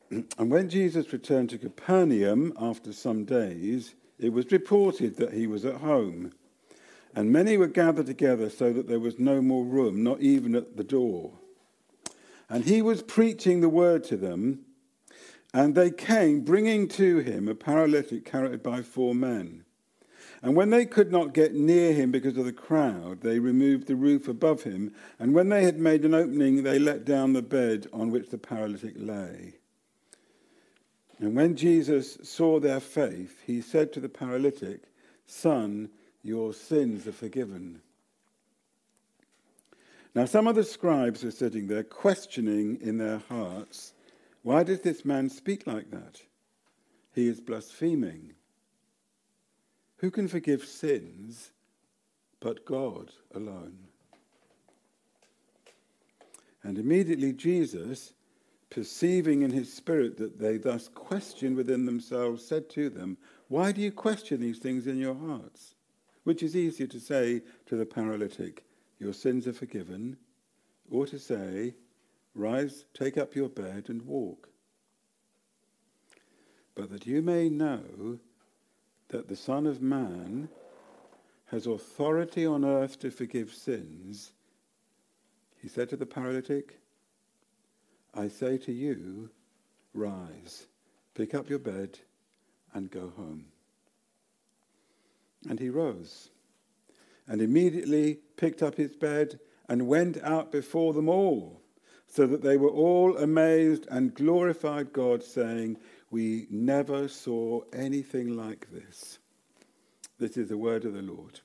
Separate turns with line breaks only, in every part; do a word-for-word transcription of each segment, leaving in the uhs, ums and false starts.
And when Jesus returned to Capernaum after some days, it was reported that he was at home. And many were gathered together so that there was no more room, not even at the door. And he was preaching the word to them, and they came, bringing to him a paralytic carried by four men. And when they could not get near him because of the crowd, they removed the roof above him, and when they had made an opening, they let down the bed on which the paralytic lay. And when Jesus saw their faith, he said to the paralytic, "Son, your sins are forgiven." Now some of the scribes were sitting there, questioning in their hearts, "Why does this man speak like that? He is blaspheming. Who can forgive sins but God alone?" And immediately Jesus, perceiving in his spirit that they thus questioned within themselves, said to them, "Why do you question these things in your hearts? Which is easier to say to the paralytic, 'Your sins are forgiven,' or to say, 'Rise, take up your bed and walk'? But that you may know that the Son of Man has authority on earth to forgive sins," he said to the paralytic, "I say to you, rise, pick up your bed and go home." And he rose and immediately picked up his bed and went out before them all, so that they were all amazed and glorified God, saying, "We never saw anything like this." This is the word of the Lord.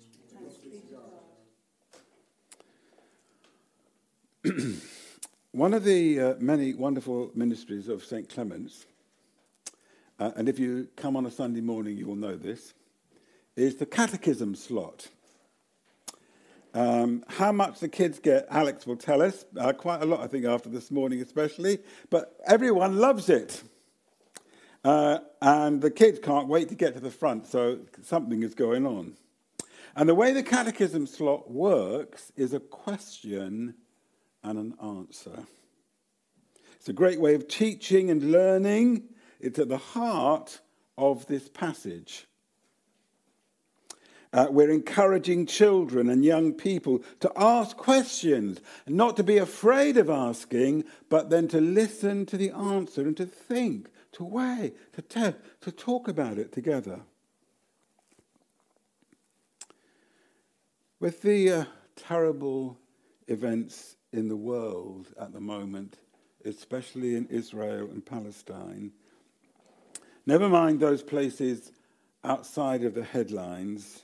One of the uh, many wonderful ministries of Saint Clement's, uh, and if you come on a Sunday morning you will know this, is the catechism slot. Um, how much the kids get, Alex will tell us, uh, quite a lot I think after this morning especially, but everyone loves it. Uh, and the kids can't wait to get to the front, so something is going on. And the way the catechism slot works is a question and an answer. It's a great way of teaching and learning. It's at the heart of this passage. Uh, we're encouraging children and young people to ask questions, not to be afraid of asking, but then to listen to the answer and to think, to weigh, to test, to talk about it together. With the uh, terrible events in the world at the moment, especially in Israel and Palestine, never mind those places outside of the headlines,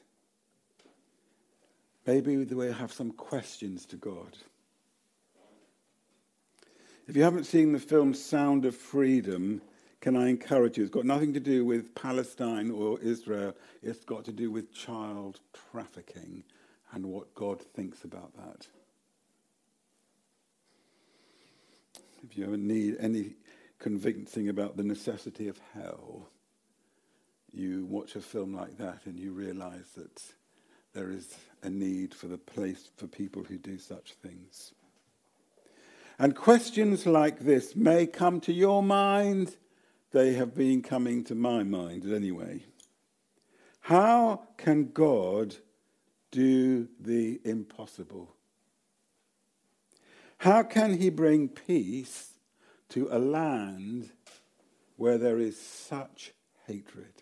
maybe we have some questions to God. If you haven't seen the film Sound of Freedom, can I encourage you? It's got nothing to do with Palestine or Israel. It's got to do with child trafficking and what God thinks about that. If you ever need any convincing about the necessity of hell, you watch a film like that and you realize that there is a need for the place for people who do such things. And questions like this may come to your mind. They have been coming to my mind anyway. How can God do the impossible? How can he bring peace to a land where there is such hatred?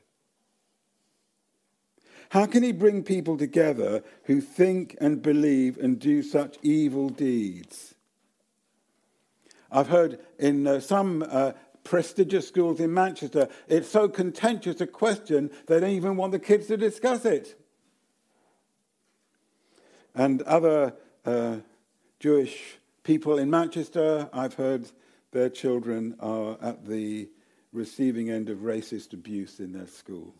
How can he bring people together who think and believe and do such evil deeds? I've heard in uh, some uh, prestigious schools in Manchester, it's so contentious a question, they don't even want the kids to discuss it. And other uh, Jewish people in Manchester, I've heard their children are at the receiving end of racist abuse in their school.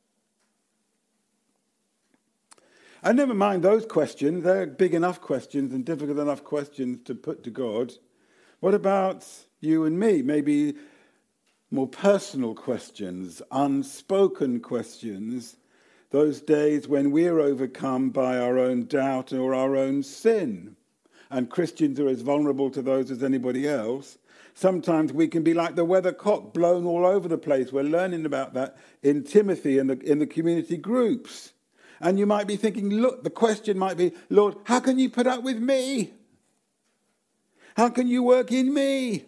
And never mind those questions. They're big enough questions and difficult enough questions to put to God. What about you and me? Maybe more personal questions, unspoken questions, those days when we're overcome by our own doubt or our own sin. And Christians are as vulnerable to those as anybody else. sometimes we can be like the weathercock, blown all over the place. We're learning about that in Timothy and in the, in the community groups. And you might be thinking, look, the question might be, Lord, how can you put up with me? How can you work in me?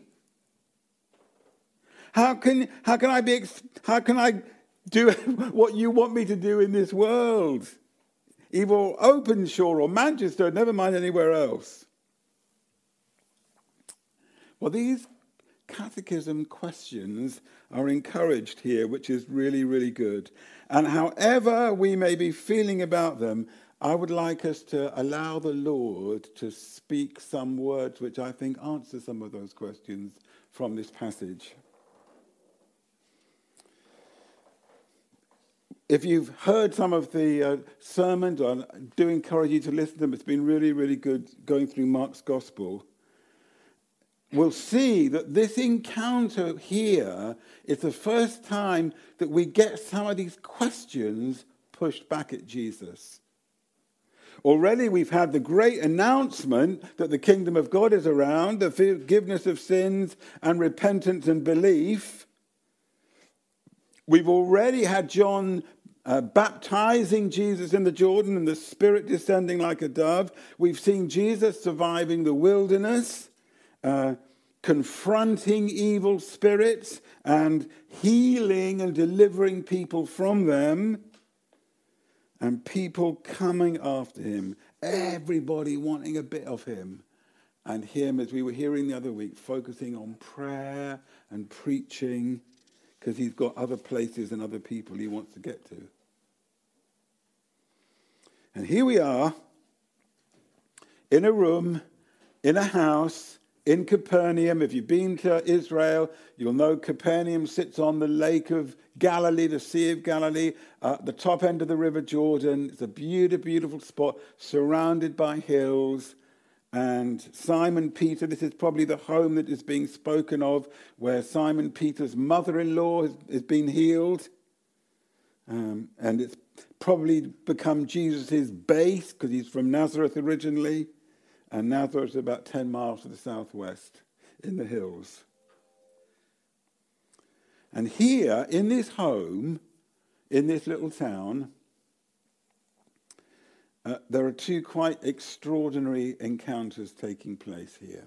How can how can I be how can I do what you want me to do in this world? Either Openshaw or Manchester, never mind anywhere else. Well, these catechism questions are encouraged here, which is really, really good. And however we may be feeling about them, I would like us to allow the Lord to speak some words which I think answer some of those questions from this passage. If you've heard some of the uh, sermons, I do encourage you to listen to them. It's been really, really good going through Mark's Gospel. We'll see that this encounter here is the first time that we get some of these questions pushed back at Jesus. Already we've had the great announcement that the kingdom of God is around, the forgiveness of sins and repentance and belief. We've already had John uh, baptizing Jesus in the Jordan and the Spirit descending like a dove. We've seen Jesus surviving the wilderness, uh, confronting evil spirits and healing and delivering people from them, and people coming after him, everybody wanting a bit of him, and him, as we were hearing the other week, focusing on prayer and preaching, because he's got other places and other people he wants to get to. And here we are, in a room, in a house, in Capernaum. If you've been to Israel, you'll know Capernaum sits on the Lake of Galilee, the Sea of Galilee, uh, at the top end of the River Jordan. It's a beautiful, beautiful spot, surrounded by hills. And Simon Peter, this is probably the home that is being spoken of, where Simon Peter's mother-in-law has, has been healed. Um, and it's probably become Jesus' base, because he's from Nazareth originally. And Nazareth is about ten miles to the southwest in the hills. And here, in this home, in this little town, uh, there are two quite extraordinary encounters taking place here.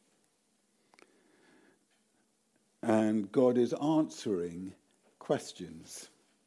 And God is answering questions.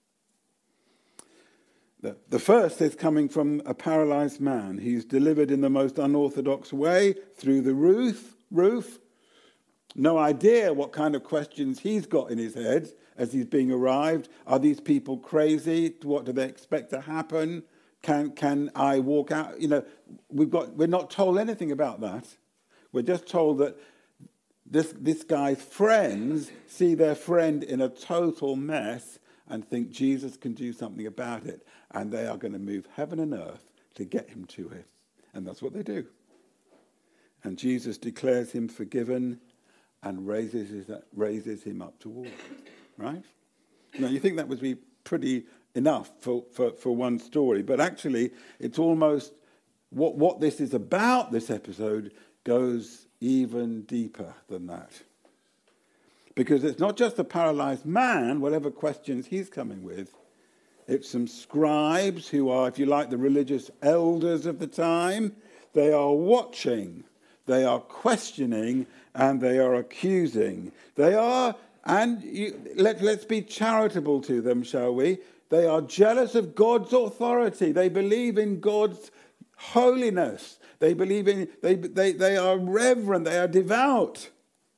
The, the first is coming from a paralyzed man. He's delivered in the most unorthodox way through the roof. roof. No idea what kind of questions he's got in his head as he's being arrived. Are these people crazy? What do they expect to happen? Can can I walk out? You know, we've got we're not told anything about that. We're just told that this this guy's friends see their friend in a total mess and think Jesus can do something about it, and they are going to move heaven and earth to get him to him. And that's what they do. And Jesus declares him forgiven and raises his, raises him up to walk. Right? Now, you think that would be pretty enough for, for, for one story, but actually it's almost, what, what this is about, this episode, goes even deeper than that. Because it's not just a paralyzed man, whatever questions he's coming with. It's some scribes who are, if you like, the religious elders of the time. They are watching, they are questioning, and they are accusing. They are, and you, let, let's be charitable to them, shall we? They are jealous of God's authority. They believe in God's holiness. They believe in, they, they, they are reverent, they are devout.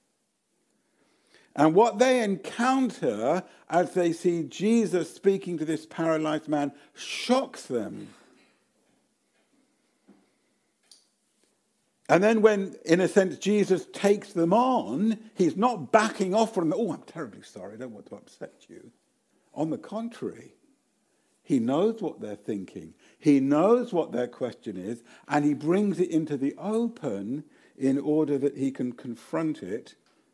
And what they encounter as they see Jesus speaking to this paralyzed man shocks them. And then when, in a sense, Jesus takes them on, he's not backing off from them. Oh, I'm terribly sorry, I don't want to upset you. On the contrary, he knows what they're thinking. He knows what their question is, and he brings it into the open in order that he can confront it.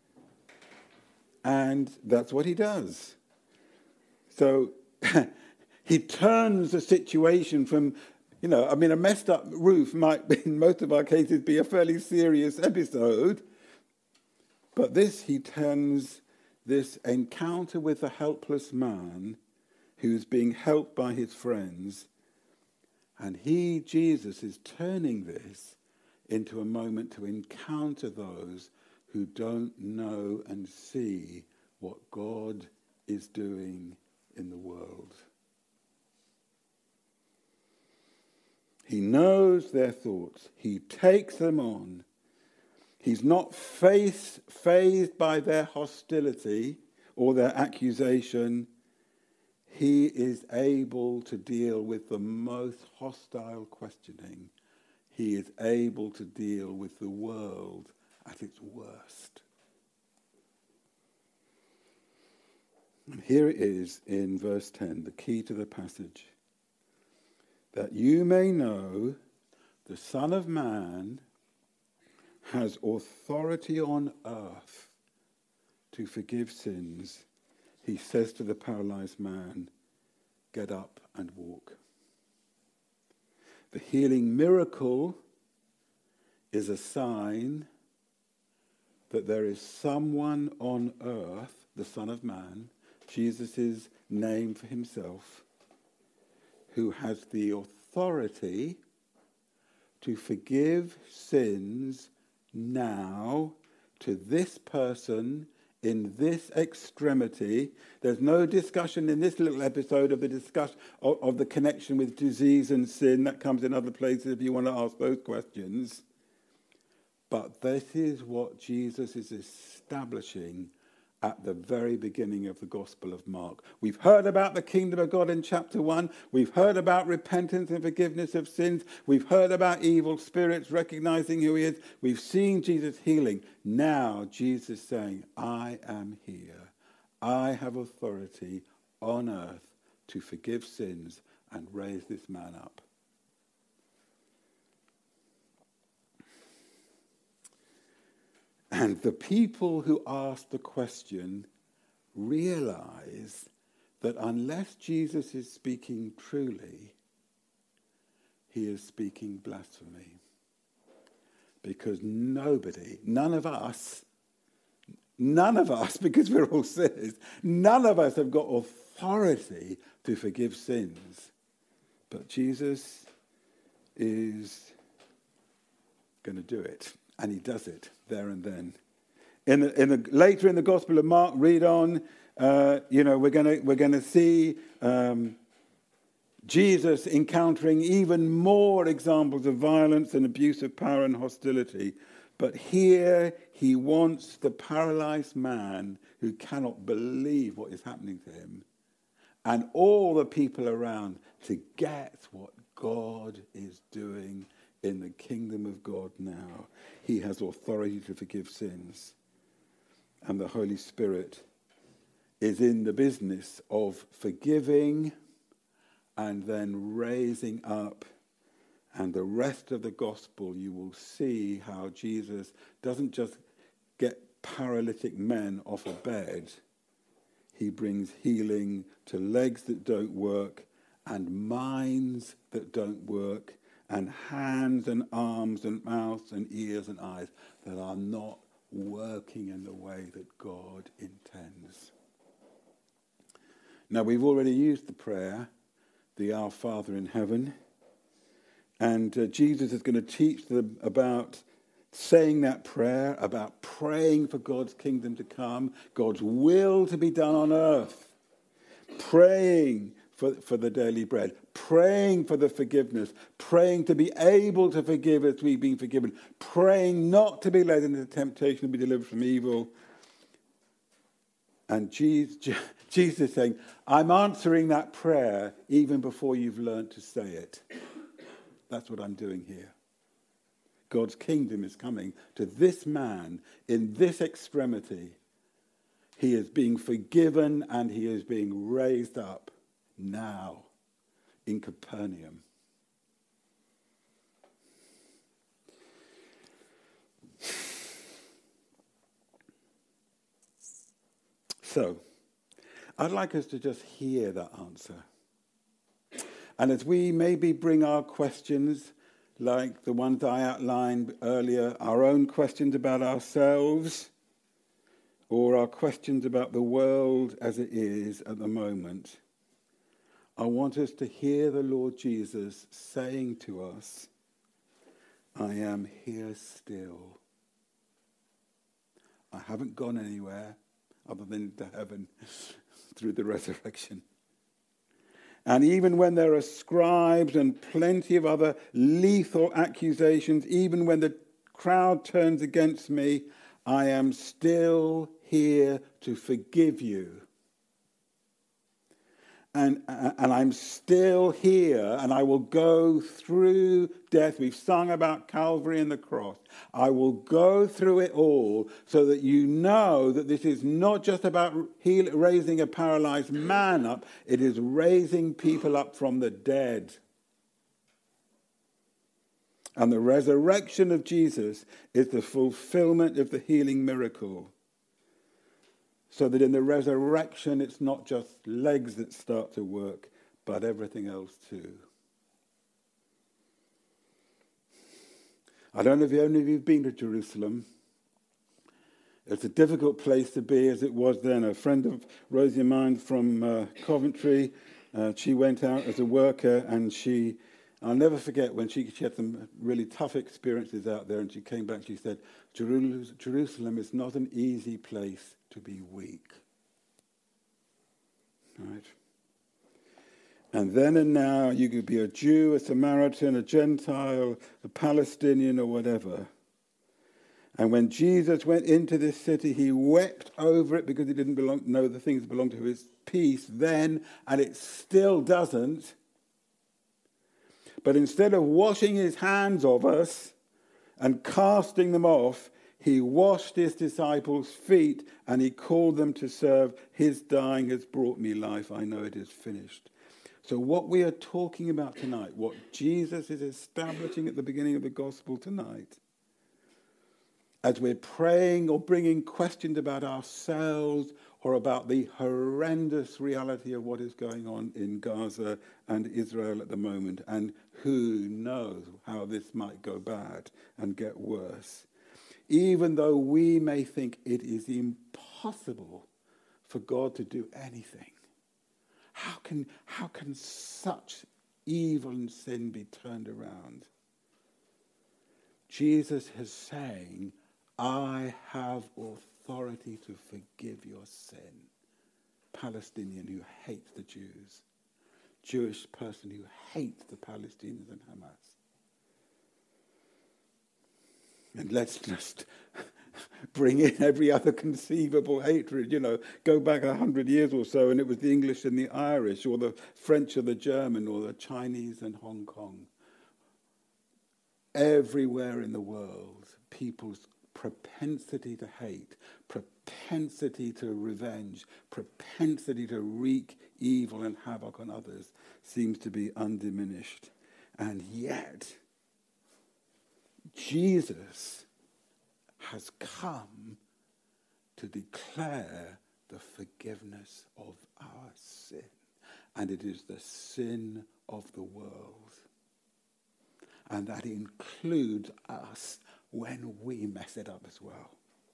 And that's what he does. So he turns the situation from, you know, I mean, a messed up roof might, in most of our cases, be a fairly serious episode. But this, he turns this encounter with the helpless man who's being helped by his friends, and he, Jesus, is turning this into a moment to encounter those who don't know and see what God is doing in the world. He knows their thoughts. He takes them on. He's not face, fazed by their hostility or their accusation. He is able to deal with the most hostile questioning. He is able to deal with the world at its worst. And here it is in verse ten, the key to the passage. That you may know the Son of Man has authority on earth to forgive sins. He says to the paralyzed man, get up and walk. The healing miracle is a sign that there is someone on earth, the Son of Man, Jesus' name for himself, who has the authority to forgive sins now to this person in this extremity. There's no discussion in this little episode of the discussion of, of the connection with disease and sin. That comes in other places if you want to ask those questions. But this is what Jesus is establishing at the very beginning of the Gospel of Mark. We've heard about the kingdom of God in chapter one. We've heard about repentance and forgiveness of sins. We've heard about evil spirits recognizing who he is. We've seen Jesus healing. Now Jesus saying, I am here. I have authority on earth to forgive sins and raise this man up. And the people who asked the question realize that unless Jesus is speaking truly, he is speaking blasphemy. Because nobody, none of us, none of us, because we're all sinners, none of us have got authority to forgive sins. But Jesus is going to do it. And he does it there and then. In the, in the, later in the Gospel of Mark, read on. Uh, you know, we're going to we're going to see um, Jesus encountering even more examples of violence and abuse of power and hostility. But here he wants the paralyzed man who cannot believe what is happening to him, and all the people around to get what God is doing in the kingdom of God now. He has authority to forgive sins. And the Holy Spirit is in the business of forgiving and then raising up. And the rest of the gospel, you will see how Jesus doesn't just get paralytic men off a bed. He brings healing to legs that don't work and minds that don't work, and hands and arms and mouths and ears and eyes that are not working in the way that God intends. Now, we've already used the prayer, the Our Father in Heaven, and uh, Jesus is going to teach them about saying that prayer, about praying for God's kingdom to come, God's will to be done on earth, praying For, for the daily bread, praying for the forgiveness, praying to be able to forgive as we've been forgiven, praying not to be led into temptation to be delivered from evil. And Jesus, Jesus saying, I'm answering that prayer even before you've learned to say it. That's what I'm doing here. God's kingdom is coming to this man in this extremity. He is being forgiven and he is being raised up. Now, in Capernaum. So, I'd like us to just hear that answer. And as we maybe bring our questions, like the ones I outlined earlier, our own questions about ourselves, or our questions about the world as it is at the moment, I want us to hear the Lord Jesus saying to us, I am here still. I haven't gone anywhere other than to heaven through the resurrection. And even when there are scribes and plenty of other lethal accusations, even when the crowd turns against me, I am still here to forgive you. And, and I'm still here, and I will go through death. We've sung about Calvary and the cross. I will go through it all so that you know that this is not just about heal, raising a paralyzed man up. It is raising people up from the dead. And the resurrection of Jesus is the fulfillment of the healing miracle. So that in the resurrection, it's not just legs that start to work, but everything else too. I don't know if any of you have been to Jerusalem. It's a difficult place to be as it was then. A friend of Rosie and mine from uh, Coventry, uh, she went out as a worker, and she, I'll never forget when she, she had some really tough experiences out there, and she came back, she said, Jerusalem is not an easy place to be weak. Right? And then and now you could be a Jew, a Samaritan, a Gentile, a Palestinian, or whatever. And when Jesus went into this city, he wept over it because he didn't belong, know the things that belonged to his peace then, and it still doesn't. But instead of washing his hands of us and casting them off, he washed his disciples' feet and he called them to serve. His dying has brought me life. I know it is finished. So what we are talking about tonight, what Jesus is establishing at the beginning of the gospel tonight, as we're praying or bringing questions about ourselves or about the horrendous reality of what is going on in Gaza and Israel at the moment, and who knows how this might go bad and get worse. Even though we may think it is impossible for God to do anything, how can, how can such evil and sin be turned around? Jesus is saying, I have authority to forgive your sin. Palestinian who hates the Jews. Jewish person who hates the Palestinians and Hamas. And let's just bring in every other conceivable hatred. You know, go back a hundred years or so and it was the English and the Irish, or the French or the German, or the Chinese and Hong Kong. Everywhere in the world, people's propensity to hate, propensity to revenge, propensity to wreak evil and havoc on others seems to be undiminished. And yet, Jesus has come to declare the forgiveness of our sin. And it is the sin of the world. And that includes us when we mess it up as well.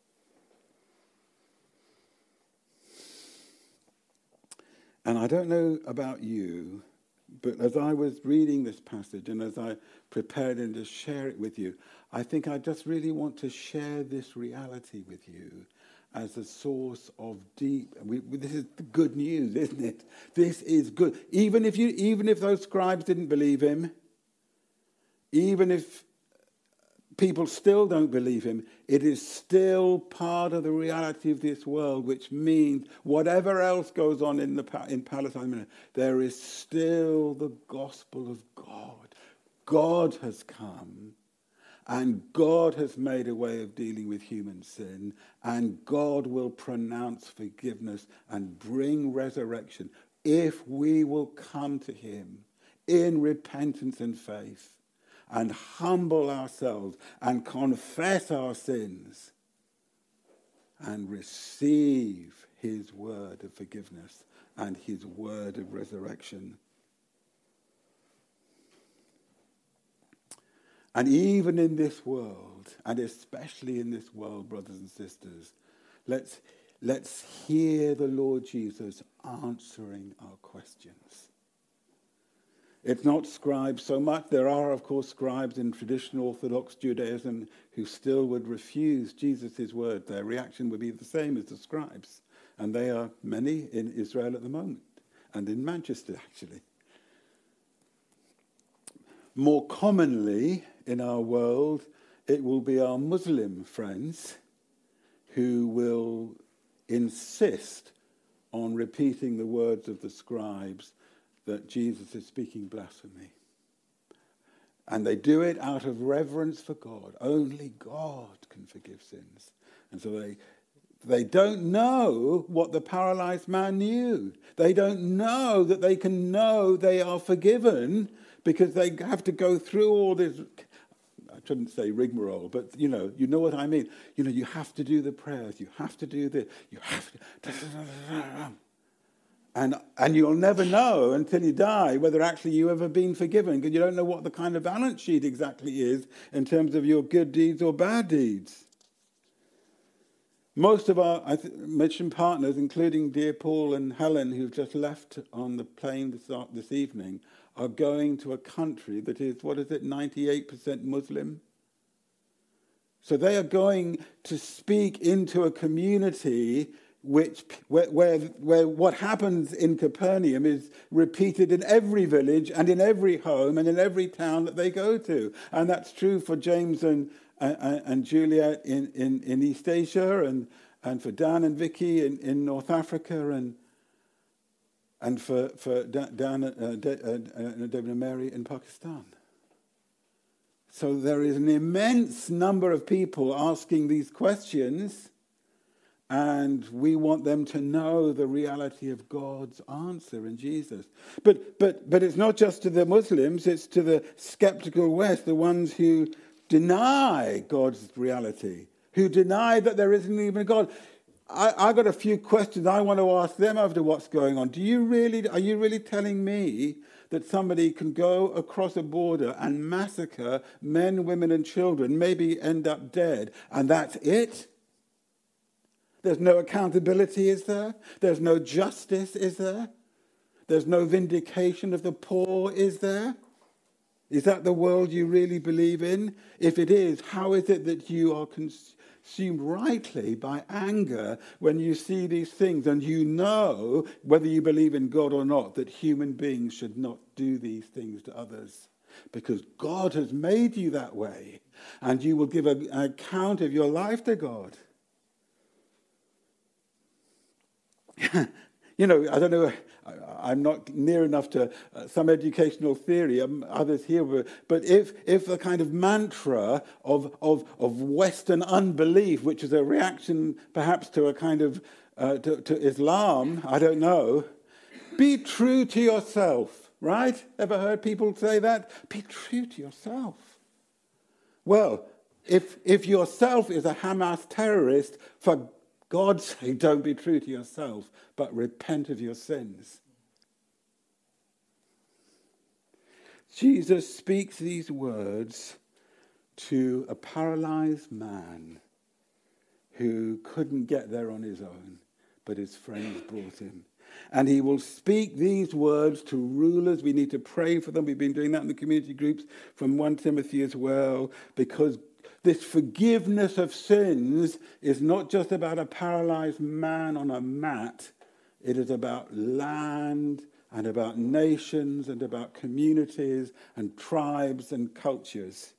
And I don't know about you, but as I was reading this passage and as I prepared and to share it with you, I think I just really want to share this reality with you as a source of deep. We, this is the good news, isn't it? This is good. Even if you, even if those scribes didn't believe him, even if people still don't believe him, it is still part of the reality of this world, which means whatever else goes on in the in Palestine, there is still the gospel of God. God has come, and God has made a way of dealing with human sin, and God will pronounce forgiveness and bring resurrection if we will come to him in repentance and faith, and humble ourselves and confess our sins and receive his word of forgiveness and his word of resurrection. And even in this world, and especially in this world, brothers and sisters, let's let's hear the Lord Jesus answering our questions. It's not scribes so much. There are, of course, scribes in traditional Orthodox Judaism who still would refuse Jesus' word. Their reaction would be the same as the scribes. And they are many in Israel at the moment, and in Manchester, actually. More commonly in our world, it will be our Muslim friends who will insist on repeating the words of the scribes that Jesus is speaking blasphemy. And they do it out of reverence for God. Only God can forgive sins. And so they they don't know what the paralyzed man knew. They don't know that they can know they are forgiven because they have to go through all this, I shouldn't say rigmarole, but you know, you know what I mean. You know, you have to do the prayers, you have to do this, you have to... And, and you'll never know until you die whether actually you've ever been forgiven, because you don't know what the kind of balance sheet exactly is in terms of your good deeds or bad deeds. Most of our I th- mission partners, including dear Paul and Helen, who've just left on the plane this, this evening, are going to a country that is, what is it, ninety-eight percent Muslim? So they are going to speak into a community which where, where, where what happens in Capernaum is repeated in every village and in every home and in every town that they go to. And that's true for James and and, and Juliet in, in, in East Asia, and, and for Dan and Vicky in, in North Africa, and and for, for Dan, uh, De, uh, David and Mary in Pakistan. So there is an immense number of people asking these questions, and we want them to know the reality of God's answer in Jesus. But but but it's not just to the Muslims, it's to the skeptical West, the ones who deny God's reality, who deny that there isn't even a God. I, I got a few questions I want to ask them after what's going on. Do you really, are you really telling me that somebody can go across a border and massacre men, women, and children, maybe end up dead, and that's it? There's no accountability, is there? There's no justice, is there? There's no vindication of the poor, is there? Is that the world you really believe in? If it is, how is it that you are consumed rightly by anger when you see these things and you know, whether you believe in God or not, that human beings should not do these things to others? Because God has made you that way, and you will give an account of your life to God. You know, I don't know, I'm not near enough to uh, some educational theory, um, others here were, but if if the kind of mantra of, of, of Western unbelief, which is a reaction perhaps to a kind of, uh, to, to Islam, I don't know, be true to yourself, right? Ever heard people say that? Be true to yourself. Well, if if yourself is a Hamas terrorist, for God's sake, don't be true to yourself, but repent of your sins. Jesus speaks these words to a paralyzed man who couldn't get there on his own, but his friends brought him. And he will speak these words to rulers. We need to pray for them. We've been doing that in the community groups from First Timothy as well, because this forgiveness of sins is not just about a paralyzed man on a mat. It is about land and about nations and about communities and tribes and cultures.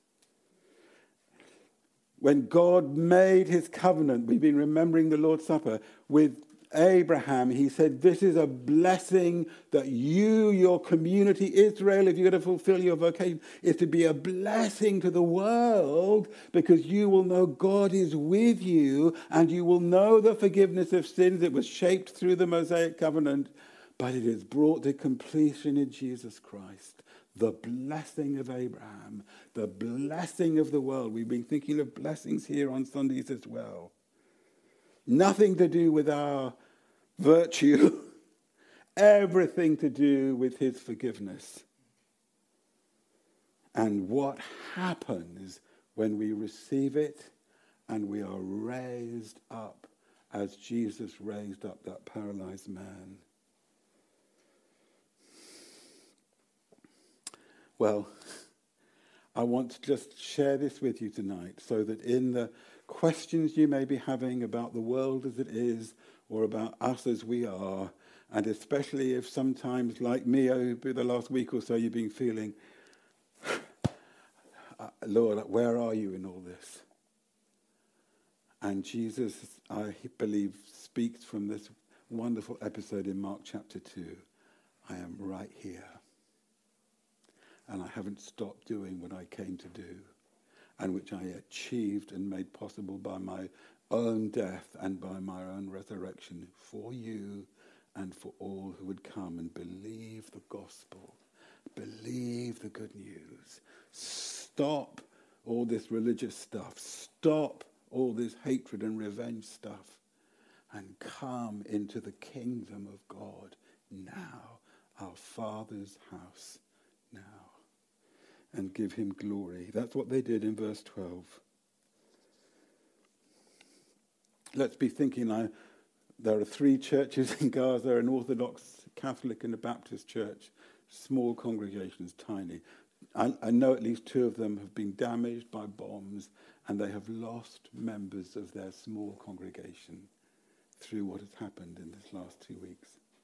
When God made his covenant, we've been remembering the Lord's Supper, with Abraham, he said, this is a blessing that you, your community, Israel, if you're going to fulfill your vocation, is to be a blessing to the world, because you will know God is with you, and you will know the forgiveness of sins. It was shaped through the Mosaic covenant, but it is brought to completion in Jesus Christ. The blessing of Abraham, the blessing of the world. We've been thinking of blessings here on Sundays as well. Nothing to do with our virtue, everything to do with his forgiveness. And what happens when we receive it and we are raised up as Jesus raised up that paralyzed man. Well, I want to just share this with you tonight so that in the questions you may be having about the world as it is or about us as we are, and especially if sometimes, like me over the last week or so, you've been feeling, Lord, where are you in all this? And Jesus, I believe, speaks from this wonderful episode in Mark chapter two. I am right here. And I haven't stopped doing what I came to do, and which I achieved and made possible by my own death and by my own resurrection for you and for all who would come and believe the gospel, believe the good news. Stop all this religious stuff. Stop all this hatred and revenge stuff and come into the kingdom of God now, our Father's house now, and give him glory. That's what they did in verse twelve. Let's be thinking, I, there are three churches in Gaza, an Orthodox, Catholic and a Baptist church, small congregations, tiny. I, I know at least two of them have been damaged by bombs, and they have lost members of their small congregation through what has happened in this last two weeks.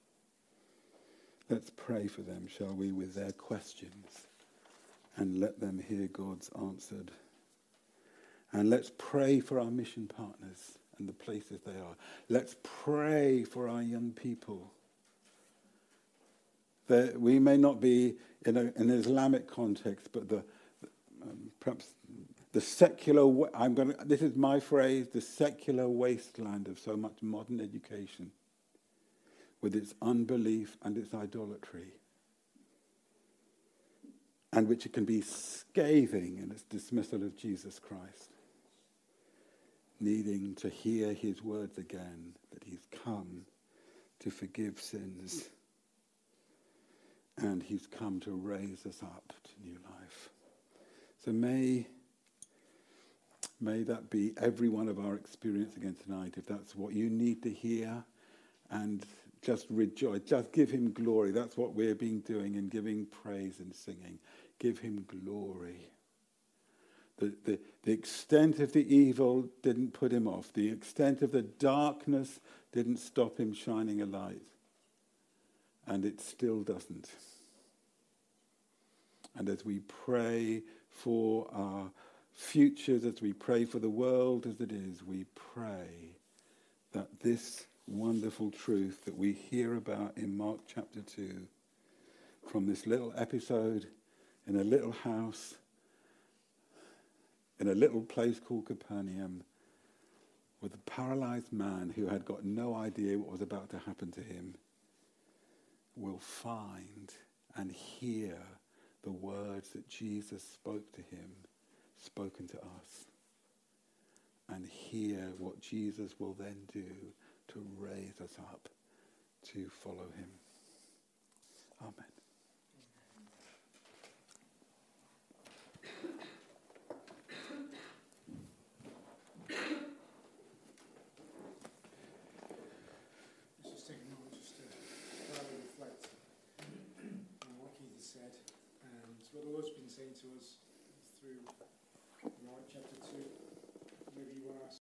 Let's pray for them, shall we, with their questions, and let them hear God's answered. And let's pray for our mission partners and the places they are. Let's pray for our young people. That we may not be in, a, in an Islamic context, but the um, perhaps the secular, I'm going to, this is my phrase, the secular wasteland of so much modern education, with its unbelief and its idolatry, and which it can be scathing in its dismissal of Jesus Christ, needing to hear his words again, that he's come to forgive sins, and he's come to raise us up to new life. So may, may that be every one of our experience again tonight, if that's what you need to hear, and just rejoice, just give him glory. That's what we've been doing in giving praise and singing. Give him glory. The, the, the extent of the evil didn't put him off. The extent of the darkness didn't stop him shining a light. And it still doesn't. And as we pray for our futures, as we pray for the world as it is, we pray that this wonderful truth that we hear about in Mark chapter two, from this little episode in a little house, in a little place called Capernaum, with a paralyzed man who had got no idea what was about to happen to him, will find and hear the words that Jesus spoke to him, spoken to us, and hear what Jesus will then do to raise us up to follow him. Amen.
Let's just take a moment just to quietly reflect on what Keith has said and what the Lord's been saying to us through Mark chapter two. Maybe you want to ask